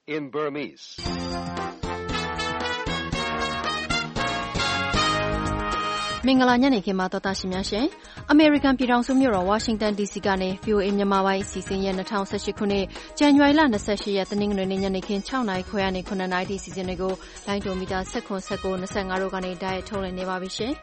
in Burmese. မင်္ဂလာညနေခင်းမှာတော်တာရှင်များရှင်အမေရိကန်ပြည်ထောင်စုမြို့တော်ဝါရှင်တန် DC ကနေ VOA မြန်မာပိုင်းအစီအစဉ်ရဲ့2018ခုနှစ်ဇန်နဝါရီလ28ရက်တနင်္ဂနွေနေ့ညနေခင်း6:00 နာရီခွဲကနေ9:00 နာရီအစီအစဉ်တွေကိုလိုင်းတိုမီတာ19 19 25တို့ကနေတိုက်ရိုက်ထုတ်လွှင့်နေပါပြီရှင်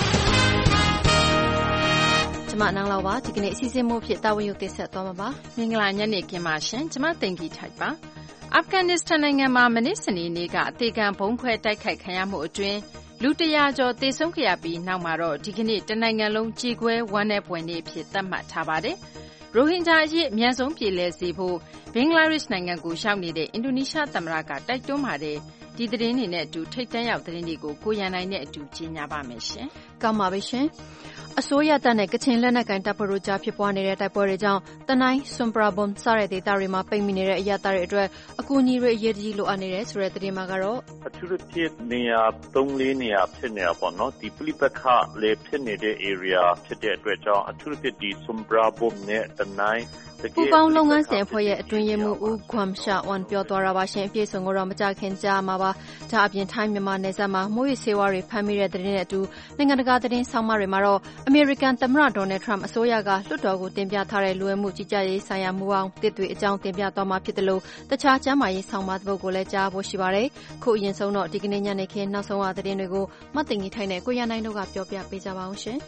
ကျမနန်းလောက်ပါဒီကနေ့အစီအစဉ်မို့ဖြစ်တာဝန်ယူတင်ဆက်သွားမှာပါမင်္ဂလာညနေခင်းပါရှင်ကျမတင်ကြီးထိုက်ပါအာဖဂန်နစ္စတန်နိုင်ငံမှာမနေ့စနေနေ့ကအသေးခံဘုံခွဲတိုက်ခိုက်ခံရမှုအတွင်းလူ100ကျော်သေဆုံးခဲ့ရပြီးနောက်မှာတော့ဒီကနေ့တနိုင်ငံလုံးကြေကွဲဝမ်းနည်းပွဲနေ့ဖြစ်သတ်မှတ်ထားပါတယ်။ရိုဟင်ဂျာအရေးအမြန်ဆုံးပြေလည်စေဖို့ဘင်္ဂလားဒေ့ရှ်နိုင်ငံကိုရောက်နေတဲ့အင်ဒိုနီးရှားသမ္မတကတိုက်တွန်းပါတယ်။ဒီသတင်းတွေနဲ့အတူထိပ်တန်းရောက်သတင်းတွေကိုကိုရန်နိုင်နဲ့အတူကြီးညာပါမယ်ရှင်။ကောင်းပါပြီရှင်။အစိုးရတပ်နဲ့ကချင်လက်နက်ကိုင်တပ်ဖွဲ့တို့ကြားဖြစ်ပွားနေတဲ့တိုက်ပွဲတွေကြောင့်တနိုင်းဆွမ်ပရာဘွမ်စတဲ့ဒေသတွေမှာပိတ်မိနေတဲ့အရတားတွေအတွက်အကူအညီတွေအရေးကြီးလိုအပ်နေတယ်ဆိုတဲ့သတင်းမှာကတော့အထူးသဖြင့်နေရာ3-4နေရာဖြစ်နေတာပေါ့နော်ဒီပလိပခလေဖြစ်နေတဲ့ area ဖြစ်တဲ့အတွက်ကြောင့်အထူးသဖြင့်ဒီဆွမ်ပရာဘွမ်နဲ့တနိုင်းပူပေါင်းလုပ်ငန်းစဉ်အဖွဲ့ရဲ့အတွင်းရေးမှူးဦးခွမ်ရှာဝန်ပြောသွားတာပါရှင်အပြည့်စုံကိုတော့မကြခင်ကြားမှာပါဒါအပြင်ထိုင်းမြန်မာနယ်စပ်မှာမိုးရွာဆေးဝါးတွေဖမ်းမိတဲ့သတင်းနဲ့အတူနိုင်ငံတကာသတင်းဆောင်းပါးတွေမှာတော့အမေရိကန်သမ္မတဒေါ်နယ်ထရန့်အစိုးရကလွှတ်တော်ကိုတင်ပြထားတဲ့လူဝင်မှုကြီးကြပ်ရေးဆိုင်ရာမူအောင်တစ်တွေအကြောင်းတင်ပြသွားမှာဖြစ်တယ်လို့တခြားကျန်းမာရေးဆောင်းပါးတစ်ပုဒ်ကိုလည်းကြားဖို့ရှိပါတယ်ခုအရင်ဆုံးတော့ဒီကနေ့ညနေခင်းနောက်ဆုံးရသတင်းတွေကိုမတ်တင်ကြီးထိုင်နဲ့ကိုရန်နိုင်တို့ကပြောပြပေးကြပါအောင်ရှင်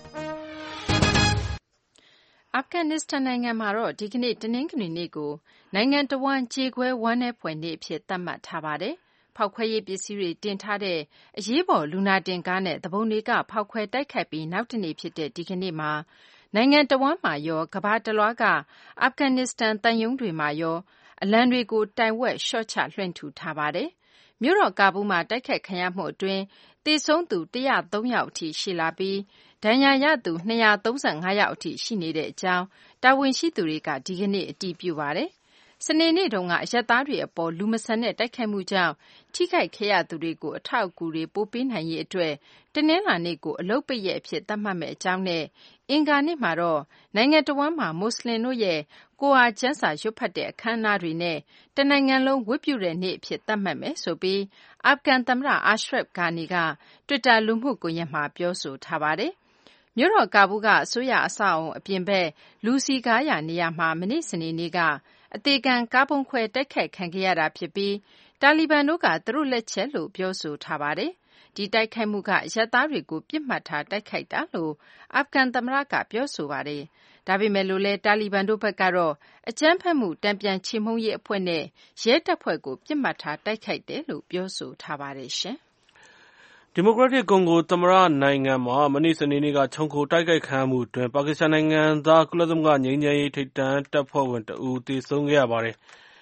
အာဖဂန်နစ္စတန်နိုင်ငံမှာတော့ဒီကနေ့တနင်္ဂနွေနေ့ကိုနိုင်ငံတော်ဝန်ကြေကွဲဝမ်းနည်းဖွယ်နေ့အဖြစ်သတ်မှတ်ထားပါတယ်။ဖောက်ခွဲရေးပစ္စည်းတွေတင်ထားတဲ့အရေးပေါ်လူနာတင်ကားနဲ့တပုံတွေကဖောက်ခွဲတိုက်ခိုက်ပြီးနောက်တနေ့ဖြစ်တဲ့ဒီကနေ့မှာနိုင်ငံတော်ဝန်မှာရောကမ္ဘာတလွှားကအာဖဂန်နစ္စတန်တန်ယုံတွေမှာရောအလံတွေကိုတိုင်ဝက်ရှော့ချလွှင့်ထူထားပါတယ်။မြို့တော်ကာဘူးမှာတိုက်ခိုက်ခံရမှုအတွင်းသေဆုံးသူ103ယောက်အထိရှိလာပြီးဒဏ်ရာရသူ235ယောက်အထိရှိနေတဲ့အကြောင်းတာဝန်ရှိသူတွေကဒီကနေ့အတည်ပြုပါတယ်။စနေနေ့တုန်းကအရပ်သားတွေအပေါ်လူမဆန်တဲ့တိုက်ခိုက်မှုကြောင့်ထိခိုက်ခဲ့ရသူတွေကိုအထောက်အကူတွေပို့ပေးနိုင်ရေးအတွက်တနင်္လာနေ့ကိုအလုပ်ပိတ်ရက်အဖြစ်သတ်မှတ်မယ့်အကြောင်းနဲ့အင်္ဂါနေ့မှာတော့နိုင်ငံတော်ဝန်မှာမွတ်စလင်တို့ရဲ့ကိုဟာကျမ်းစာရွတ်ဖတ်တဲ့အခမ်းအနားတွေနဲ့တနိုင်ငံလုံးဝတ်ပြုတဲ့နေ့အဖြစ်သတ်မှတ်မယ်ဆိုပြီးအာဖဂန်သမ္မတအာရှရဖ်ဂါနီကတွစ်တာလူမှုကွန်ရက်မှာပြောဆိုထားပါတယ်။မြို့တော်ကာဘူးကအစိုးရအဆောက်အအုံအပြင်ဘက်လူစည်ကားရာနေရာမှာမနေ့စနေနေ့ကအသေခံကားပုံခွဲတိုက်ခိုက်ခံခဲ့ရတာဖြစ်ပြီးတာလီဘန်တို့ကသူတို့လက်ချက်လို့ပြောဆိုထားပါတယ်။ဒီတိုက်ခိုက်မှုကအရပ်သားတွေကိုပြစ်မှတ်ထားတိုက်ခိုက်တာလို့အာဖဂန်သမ္မတကပြောဆိုပါတယ်။ဒါပေမဲ့လို့လဲတာလီဘန်တို့ဘက်ကတော့အကြမ်းဖက်မှုတံပြန်ချေမှုန်းရေးအဖွဲ့နဲ့ရဲတပ်ဖွဲ့ကိုပြစ်မှတ်ထားတိုက်ခိုက်တယ်လို့ပြောဆိုထားပါတယ်ရှင်။ဒီမိုကရက်တစ်ကွန်ဂိုသမ္မတနိုင်ငံမှာမနေ့စနေနေ့ကခြုံခိုတိုက်ခိုက်ခံရမှုအတွင်းပါကစ္စတန်နိုင်ငံသားကုလသမဂ္ဂငြိမ်းချမ်းရေးထိပ်တန်းတပ်ဖွဲ့ဝင်တဦးသေဆုံးခဲ့ရပါတယ်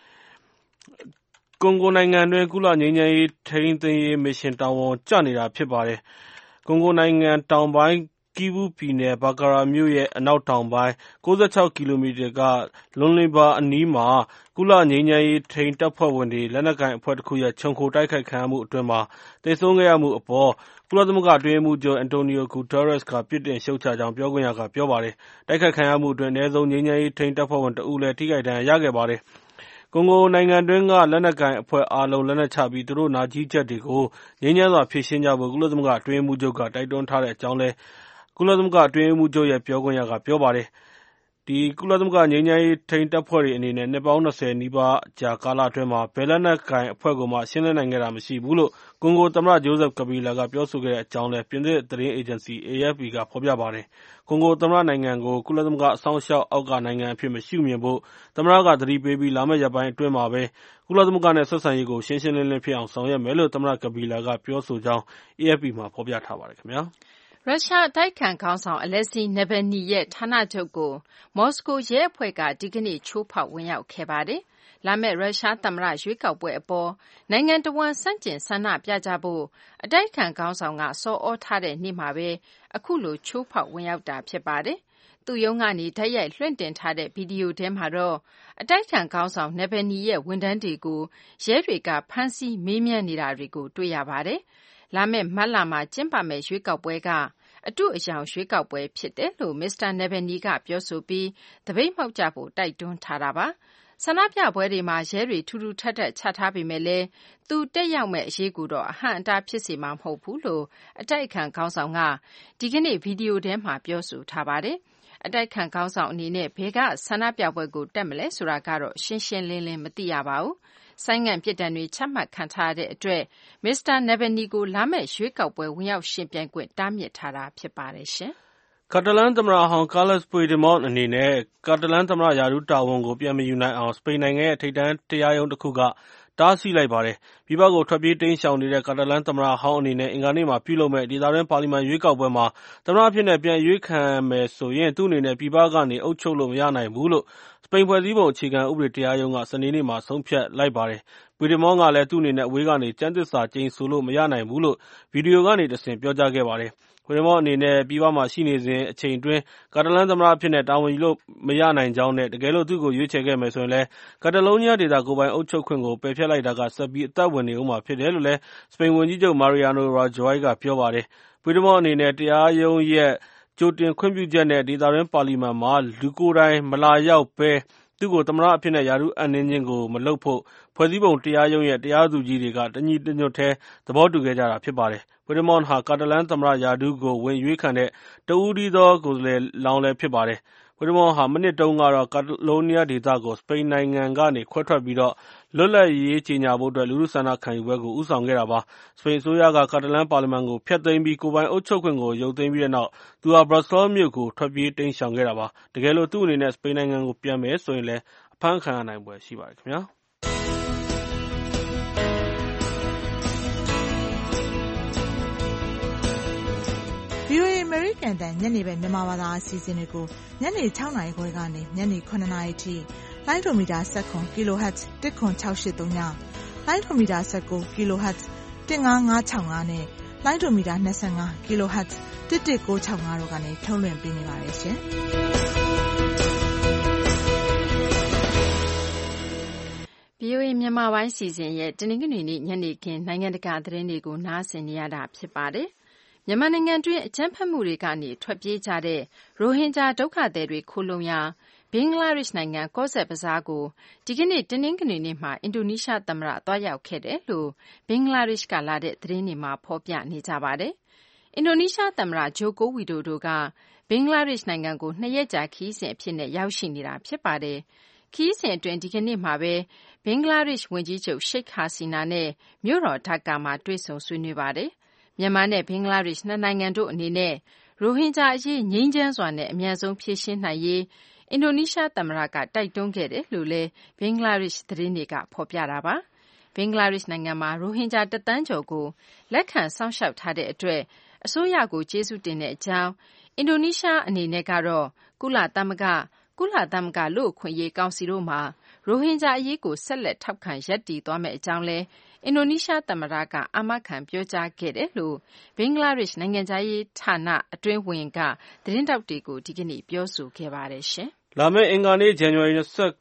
။ကွန်ဂိုနိုင်ငံတွင်းကုလငြိမ်းချမ်းရေးထိန်းသိမ်းရေးမစ်ရှင်တာဝန်ကျနေတာဖြစ်ပါတယ်။ကွန်ဂိုနိုင်ငံတောင်ပိုင်းကီဘူးပြည်နယ်ဘာကာရာမြို့ရဲ့အနောက်တောင်ပိုင်း96ကီလိုမီတာကလွန်လီဘာအနီးမှာကုလငြိမ်းချမ်းရေးထိန်းတပ်ဖွဲ့ဝင်တွေလက်နက်ကိုင်အဖွဲ့တစ်ခုရဲ့ခြုံခိုတိုက်ခိုက်ခံရမှုအတွင်းသေဆုံးခဲ့ရမှုအပေါ်ကုလသမဂ္ဂအတွင်းရေးမှူးချုပ်အန်တိုနီယိုဂူတာရက်စ်ကပြစ်တင်ရှုတ်ချကြောင်းပြောခွင့်ရကပြောပါတယ်။တိုက်ခိုက်ခံရမှုအတွင်းအနည်းဆုံးငြိမ်းချမ်းရေးထိန်းတပ်ဖွဲ့ဝင်တဦးလည်းထိခိုက်ဒဏ်ရာရခဲ့ပါတယ်။ကွန်ဂိုနိုင်ငံတွင်းကလက်နက်ကိုင်အဖွဲ့အားလုံးလက်နက်ချပြီးသူတို့နာကြီးချက်တွေကိုငြိမ်းချမ်းစွာဖြေရှင်းကြဖို့ကုလသမဂ္ဂအတွင်းရေးမှူးချုပ်ကတိုက်တွန်းထားတဲ့အကြောင်းလည်းကုလသမဂ္ဂအတွင်းရေးမှူးချုပ်ရဲ့ပြောခွင့်ရကပြောပါတယ်။ကုလသမဂ္ဂငြိမ်းချမ်းရေးထိန်းတပ်ဖွဲ့တွေအနေနဲ့နှစ်ပေါင်း20နီးပါးကြာကာလအတွင်းမှာဘယ်လက်နက်ကိုင်အဖွဲ့ကိုမှရှင်းလင်းနိုင်ခဲ့တာမရှိဘူးလို့ကွန်ဂိုသမ္မတဂျိုးဇက်ကာဘီလာကပြောဆိုခဲ့တဲ့အကြောင်းလည်းပြင်သစ်သတင်းအေဂျင်စီ AFP ကဖော်ပြပါတယ်။ကွန်ဂိုသမ္မတနိုင်ငံကိုကုလသမဂ္ဂအစောင့်အရှောက်အောက်ကနိုင်ငံအဖြစ်မရှုမြင်ဖို့သမ္မတကသတိပေးပြီးလာမယ့်ရက်ပိုင်းအတွင်းမှာပဲကုလသမဂ္ဂနဲ့ဆက်ဆံရေးကိုရှင်းရှင်းလင်းလင်းဖြစ်အောင်ဆောင်ရွက်မယ်လို့သမ္မတကာဘီလာကပြောဆိုကြောင်း AFP မှာဖော်ပြထားပါတယ်ခင်ဗျာ။ရုရှားအတိုက်အခံခေါင်းဆောင် Alexei Navalny ရဲ့ဌာနချုပ်ကိုမော်စကိုရဲအဖွဲ့ကဒီကနေ့ချိုးဖောက်ဝင်ရောက်ခဲ့ပါတယ်။လာမယ့်ရုရှားသမ္မတရွေးကောက်ပွဲအပေါ်နိုင်ငံတဝန်းဆန့်ကျင်ဆန္ဒပြကြဖို့အတိုက်အခံခေါင်းဆောင်ကဆော်ဩထားတဲ့နေ့မှာပဲအခုလိုချိုးဖောက်ဝင်ရောက်တာဖြစ်ပါတယ်။သူ့ရုံးကနေတိုက်ရိုက်လွှင့်တင်ထားတဲ့ဗီဒီယိုထဲမှာတော့အတိုက်အခံခေါင်းဆောင် Navalny ရဲ့ဝန်ထမ်းတွေကိုရဲတွေကဖမ်းဆီးမေးမြန်းနေတာတွေကိုတွေ့ရပါတယ်။လာမယ့်မတ်လမှာကျင်းပမယ့်ရွေးကောက်ပွဲကအတုအယောင်ရွေးကောက်ပွဲဖြစ်တယ်လို့မစ္စတာ Navalny ကပြောဆိုပြီးသပိတ်မှောက်ကြဖို့တိုက်တွန်းထားတာပါ။ဆန္ဒပြပွဲတွေမှာရဲတွေထူထူထပ်ထပ်ချထားပေမဲ့လည်းသူတက်ရောက်မဲ့အရေးကူတော့အဟန့်အတားဖြစ်စေမှာမဟုတ်ဘူးလို့အတိုက်အခံခေါင်းဆောင်ကဒီကနေ့ဗီဒီယိုထဲမှာပြောဆိုထားပါတယ်။အတိုက်အခံခေါင်းဆောင်အနေနဲ့ဘယ်ကဆန္ဒပြပွဲကိုတက်မလဲဆိုတာကတော့ရှင်းရှင်းလင်းလင်းမသိရပါဘူး။ဆိုင်းငံ့ပြစ်ဒဏ်တွေချမှတ်ခံထားရတဲ့အတွက်မစ္စတာနဗနီကိုလာမယ့်ရွေးကောက်ပွဲဝင်ရောက်ရှင်ပြိုင်ခွင့်တားမြစ်ထားတာဖြစ်ပါတယ်ရှင်။ကာတာလန်သမ္မတဟောင်းကားလက်စ်ပွေဒီမော့အနေနဲ့ကာတာလန်သမ္မတရာထူးတာဝန်ကိုပြန်မယူနိုင်အောင်စပိန်နိုင်ငံရဲ့ထိပ်တန်းတရားရုံးတစ်ခုကတားဆီးလိုက်ပါတယ်။ပြည်ပကိုထွက်ပြေးတိမ်းရှောင်နေတဲ့ကာတာလန်သမ္မတဟောင်းအနေနဲ့အင်္ဂါနေ့မှာပြုလုပ်မယ့်ဒေသတွင်းပါလီမန်ရွေးကောက်ပွဲမှာသမ္မတအဖြစ်နဲ့ပြန်ရွေးခံမယ်ဆိုရင်သူ့အနေနဲ့ပြည်ပကနေအုပ်ချုပ်လို့မရနိုင်ဘူးလို့စပိန်ဖွဲ့စည်းပုံအခြေခံဥပဒေတရားရုံးကစနေနေ့မှာဆုံးဖြတ်လိုက်ပါတယ်။ပွေဒီမော့ကလည်းသူ့အနေနဲ့အဝေးကနေကျမ်းသစ္စာကျိန်ဆိုလို့မရနိုင်ဘူးလို့ဗီဒီယိုကနေတဆင့်ပြောကြားခဲ့ပါတယ်။ပွေဒီမော့အနေနဲ့ပြည်ပမှာရှိနေစဉ်အချိန်အတွင်းကာတာလန်သမ္မတအဖြစ်နဲ့တာဝန်ယူလို့မရနိုင်ကြောင်းနဲ့တကယ်လို့သူ့ကိုရွေးချယ်ခဲ့မယ်ဆိုရင်လည်းကာတာလုံနီးယားဒေသကိုယ်ပိုင်အုပ်ချုပ်ခွင့်ကိုပယ်ဖျက်လိုက်တာကဆက်ပြီးအသက်ဝင်နေဦးမှာဖြစ်တယ်လို့လည်းစပိန်ဝန်ကြီးချုပ်မာရီယာနိုရာဂျွိုင်းကပြောပါတယ်။ပွေဒီမော့အနေနဲ့တရားရုံးရဲ့ကြိုတင်ခွင့်ပြုချက်နဲ့ဒေသတွင်းပါလီမန်မှာလူကိုယ်တိုင်မလာရောက်ဘဲသူ့ကိုသမ္မတအဖြစ်နဲ့ရာထူးအပ်နှင်းခြင်းကိုမလုပ်ဖို့ဖွဲ့စည်းပုံတရားရုံးရဲ့တရားသူကြီးတွေကတညီတညွတ်တည်းသဘောတူခဲ့ကြတာဖြစ်ပါတယ်။ပွေဒီမော့ဟာကာတာလန်သမ္မတရာထူးကိုဝင်ရွေးခံတဲ့တဦးတည်းသောကိုယ်စားလှယ်လောင်းလည်းဖြစ်ပါတယ်။ပွေဒီမော့ဟာမနှစ်တုန်းကတော့ကာတာလိုနီးယားဒေသကိုစပိန်နိုင်ငံကနေခွဲထွက်ပြီးတော့လွတ်လပ်ရေးကြေညာဖို့အတွက်လူထုဆန္ဒခံယူပွဲကိုဦးဆောင်ခဲ့တာပါ။စပိန်အစိုးရကကာတာလန်ပါလီမန်ကိုဖျက်သိမ်းပြီးကိုယ်ပိုင်အုပ်ချုပ်ခွင့်ကိုရုပ်သိမ်းပြီးတဲ့နောက်သူဟာဘရပ်ဆဲလ်မြို့ကိုထွက်ပြေးတိမ်းရှောင်ခဲ့တာပါ။တကယ်လို့သူ့အနေနဲ့စပိန်နိုင်ငံကိုပြန်မယ်ဆိုရင်လည်းအဖမ်းခံရနိုင်ဖွယ်ရှိပါတယ်ခင်ဗျာ။ VOA အမေရိကန်တန်ညနေပဲမြန်မာဘာသာအစီအစဉ်တွေကိုညနေ 6 နာရီခွဲကနေညနေ 9 နာရီထိလိုင်းဒိုမီတာ19 kHz 10683ညလိုင်းဒိုမီတာ19 kHz 15565နဲ့လိုင်းဒိုမီတာ25 kHz 11965တို့ကနေထုတ်လွှင့်ပေးနေပါတယ်ရှင်။ VOA မြန်မာပိုင်းစီစဉ်ရဲ့တနင်္ဂနွေနေ့ညနေခင်းနိုင်ငံတကာသတင်းတွေကိုနားဆင်နေရတာဖြစ်ပါတယ်။မြန်မာနိုင်ငံတွင်းအကြမ်းဖက်မှုတွေကနေထွက်ပြေးကြတဲ့ရိုဟင်ဂျာဒုက္ခသည်တွေခိုလှုံရာဘင်္ဂလားဒေ့ရှ်နိုင်ငံကော့ဇ်ဘဇားကိုဒီကနေ့တနင်္ဂနွေနေ့မှာအင်ဒိုနီးရှားသမ္မတသွားရောက်ခဲ့တယ်လို့ဘင်္ဂလားဒေ့ရှ်ကလာတဲ့သတင်းတွေမှာဖော်ပြနေကြပါတယ်။အင်ဒိုနီးရှားသမ္မတဂျိုကိုဝီဒိုတို့ကဘင်္ဂလားဒေ့ရှ်နိုင်ငံကို2 ရက်ကြာခရီးစဉ်အဖြစ်နဲ့ရောက်ရှိနေတာဖြစ်ပါတယ်။ခရီးစဉ်အတွင်းဒီကနေ့မှာပဲဘင်္ဂလားဒေ့ရှ်ဝန်ကြီးချုပ်ရှိတ်ဟာစီနာနဲ့မြို့တော်ဒါကာမှာတွေ့ဆုံဆွေးနွေးပါတယ်။မြန်မာနဲ့ဘင်္ဂလားဒေ့ရှ်2 နိုင်ငံတို့အနေနဲ့ရိုဟင်ဂျာအရေးငြိမ်းချမ်းစွာနဲ့အမြန်ဆုံးဖြေရှင်းနိုင်ရေးအင်ဒိုနီးရှားသမ္မတကတိုက်တွန်းခဲ့တယ်လို့လည်းဘင်္ဂလားဒေ့ရှ်သတင်းတွေကဖော်ပြတာပါ။ဘင်္ဂလားဒေ့ရှ်နိုင်ငံမှာရိုဟင်ဂျာ1 သန်းကျော်ကိုလက်ခံစောင့်ရှောက်ထားတဲ့အတွက်အစိုးရကိုကျေးဇူးတင်တဲ့အကြောင်းအင်ဒိုနီးရှားအနေနဲ့ကတော့ကုလသမဂ္ဂလူ့အခွင့်အရေးကောင်စီတို့မှာရိုဟင်ဂျာအရေးကိုဆက်လက်ထောက်ခံရပ်တည်သွားမယ့်အကြောင်းလည်းအင်ဒိုနီးရှားသမ္မတကအာမခံပြောကြားခဲ့တယ်လို့ဘင်္ဂလားဒေ့ရှ်နိုင်ငံခြားရေးဌာနအတွင်းဝန်ကသတင်းထောက်တွေကိုဒီကနေ့ပြောဆိုခဲ့ပါတယ်ရှင်။လာမယ့်အင်္ဂါနေ့ဇန်နဝါရီ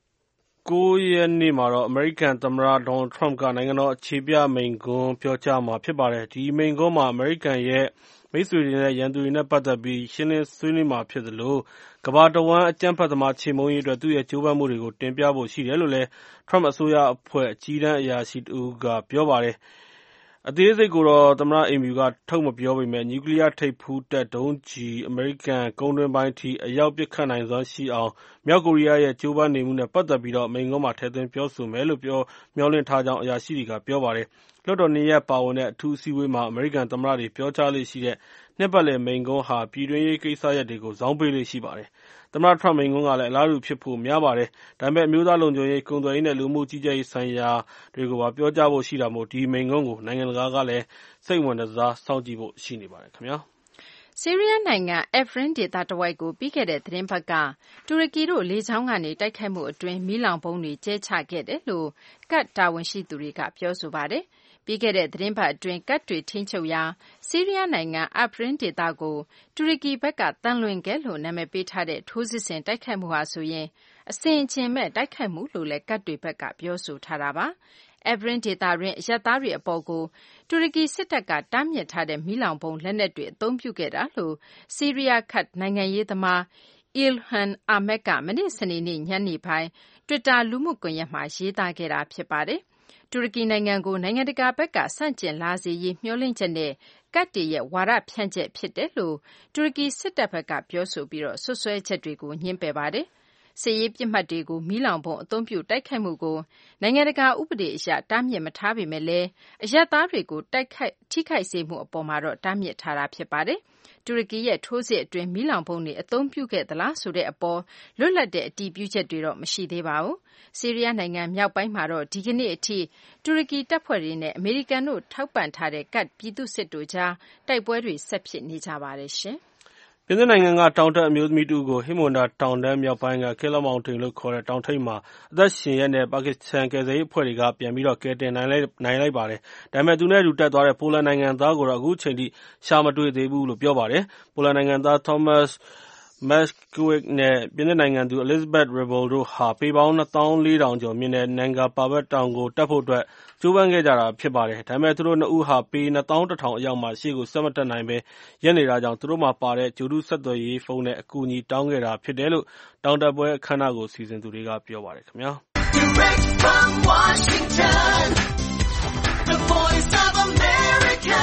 29 ရက်နေ့မှာတော့အမေရိကန်သမ္မတဒေါ်နယ်ထရမ့်ကနိုင်ငံတော်အခြေပြမိန့်ခွန်းပြောကြားမှာဖြစ်ပါတယ်။ဒီမိန့်ခွန်းမှာအမေရိကန်ရဲ့မိတ်ဆွေတွေနဲ့ရန်သူတွေနဲ့ပတ်သက်ပြီးရှင်းလင်းဆွေးနွေးမှာဖြစ်သလိုကမ္ဘာတဝန်းအကြမ်းဖက်သမားချေမှုန်းရေးအတွက်သူ့ရဲ့ကြိုးပမ်းမှုတွေကိုတင်ပြဖို့ရှိတယ်လို့လည်းထရမ့်အစိုးရအဖွဲ့အကြီးတန်းအရာရှိတဦးကပြောပါတယ်။အသေးစိတ်ကိုတော့သမ္မတအိမ်ဖြူကထုတ်မပြောပေမဲ့နျူကလ িয়ার ထိပ်ဖူးတပ်ဒုံးကျည်အမေရိကန်ကုန်းတွင်းပိုင်းထိအရောက်ပစ်ခတ်နိုင်စွမ်းရှိအောင်မြောက်ကိုရီးယားရဲ့ကြိုးပမ်းနေမှုနဲ့ပတ်သက်ပြီးမိန့်ခွန်းမှာထည့်သွင်းပြောဆိုမယ်လို့မျှော်လင့်ထားကြောင်းအရာရှိတွေကပြောပါတယ်။လွှတ်တော်2 ရပ်ပါဝင်တဲ့အထူးအစည်းအဝေးမှာအမေရိကန်သမ္မတတွေပြောကြားလေ့ရှိတဲ့နှစ်ပတ်လည်မိန့်ခွန်းဟာပြည်တွင်းရေးကိစ္စရပ်တွေကိုဇောင်းပေးလေ့ရှိပါတယ်။သမ္မတထရမ့်မိန့်ခွန်းကလည်းအလားတူဖြစ်ဖို့များပါတယ်။ဒါပေမဲ့အမျိုးသားလုံခြုံရေး၊ကုန်သွယ်ရေးနဲ့လူမှုကြီးကြပ်ရေးဆိုင်ရာတွေကိုပါပြောကြားဖို့ရှိတာမို့ဒီမိန့်ခွန်းကိုနိုင်ငံတကာကလည်းစိတ်ဝင်တစားစောင့်ကြည့်ဖို့ရှိနေပါတယ်ခင်ဗျာ။ဆီးရီးယားနိုင်ငံအက်ဖရင်ဒေသတဝိုက်ကိုပြီးခဲ့တဲ့သီတင်းပတ်ကတူရကီတို့လေကြောင်းကနေတိုက်ခိုက်မှုအတွင်းမီးလောင်ဗုံးတွေကျဲချခဲ့တယ်လို့ကတ်တာဝန်ရှိသူတွေကပြောဆိုပါတယ်။ပြီးခဲ့တဲ့သီတင်းပတ်အတွင်းကတ်တွေထိန်းချုပ်ရာဆီးရီးယားနိုင်ငံအက်ဖရင်ဒေသကိုတူရကီဘက်ကသံလွင်ခဲ့လို့နာမည်ပေးထားတဲ့ထိုးစစ်ဆင်တိုက်ခိုက်မှုဟာဆိုရင်အဆင်အခြင်မဲ့တိုက်ခိုက်မှုလို့လည်းကတ်တွေဘက်ကပြောဆိုထားတာပါ။အက်ဖရင်ဒေသတွင်းအရပ်သားတွေအပေါ်ကိုတူရကီစစ်တပ်ကတားမြစ်ထားတဲ့မီးလောင်ဗုံးလက်နက်တွေအသုံးပြုခဲ့တာလို့ဆီးရီးယားကတ်နိုင်ငံရေးသမားအီလ်ဟန်အာမက်ကမနေ့စနေနေ့ညနေပိုင်း Twitter လူမှုကွန်ရက်မှာရေးသားခဲ့တာဖြစ်ပါတယ်။တူရကီနိုင်ငံကိုနိုင်ငံတကာဘက်ကဆန့်ကျင်လာစေရေးမျှော်လင့်ချက်နဲ့ကတ်တွေရဲ့ဝါဒဖြန့်ချက်ဖြစ်တယ်လို့တူရကီစစ်တပ်ဘက်ကပြောဆိုပြီးစွပ်စွဲချက်တွေကိုငြင်းပယ်ပါတယ်။စစ်ရေးပစ်မှတ်တွေကိုမီးလောင်ဗုံးအသုံးပြုတိုက်ခိုက်မှုကိုနိုင်ငံတကာဥပဒေအရတားမြစ်မထားပေမဲ့လည်းအရပ်သားတွေကိုထိခိုက်စေမှုအပေါ်မှာတော့တားမြစ်ထားတာဖြစ်ပါတယ်။တူရကီရဲ့ထိုးစစ်အတွင်းမီးလောင်ဗုံးတွေအသုံးပြုခဲ့သလားဆိုတဲ့အပေါ်လွတ်လပ်တဲ့အတည်ပြုချက်တွေတော့မရှိသေးပါဘူး။ဆီးရီးယားနိုင်ငံမြောက်ပိုင်းမှာတော့ဒီကနေ့အထိတူရကီတပ်ဖွဲ့တွေနဲ့အမေရိကန်တို့ထောက်ပံ့ထားတဲ့ကတ်ပြည်သူ့စစ်တို့ကြားတိုက်ပွဲတွေဆက်ဖြစ်နေကြပါတယ်ရှင်။ပြင်သစ်နိုင်ငံကတောင်တက်အမျိုးသမီးတဦးကိုဟိမဝန္တာတောင်တန်းမြောက်ပိုင်းက Killa Mountain လို့ခေါ်တဲ့တောင်ထိပ်မှာအသက်ရှင်ရက်နဲ့ပါကစ္စတန်ကယ်ဆယ်ရေးအဖွဲ့တွေကပြန်ပြီးကယ်တင်နိုင်လိုက်ပါတယ်။ဒါပေမဲ့သူနဲ့အတူတက်သွားတဲ့ပိုလန်နိုင်ငံသားကိုတော့အခုချိန်ထိရှာမတွေ့သေးဘူးလို့ပြောပါတယ်။ပိုလန်နိုင်ငံသား Thomas Maskwick နဲ့ပြင်သစ်နိုင်ငံသူ Elizabeth Ribble တို့ဟာပေပေါင်း 24,000 ကျော်မြင့်တဲ့ Nanga Parbat တောင်ကိုတက်ဖို့အတွက်ကြိုးပမ်းခဲ့ကြတာဖြစ်ပါတယ်။ဒါပေမဲ့သူတို့နှစ်ဦးဟာပေ 21,000 အရောက်မှာရှေ့ကိုဆက်မတက်နိုင်ဘဲရပ်နေတာကြောင့်သူတို့မှာပါတဲ့ဂြိုလ်တုဆက်သွယ်ရေးဖုန်းနဲ့အကူအညီတောင်းခဲ့တာဖြစ်တယ်လို့တောင်တက်ပွဲအခမ်းအနားကိုစီစဉ်သူတွေကပြောပါတယ်ခင်ဗျာ။ Direct from Washington, the Voice of America,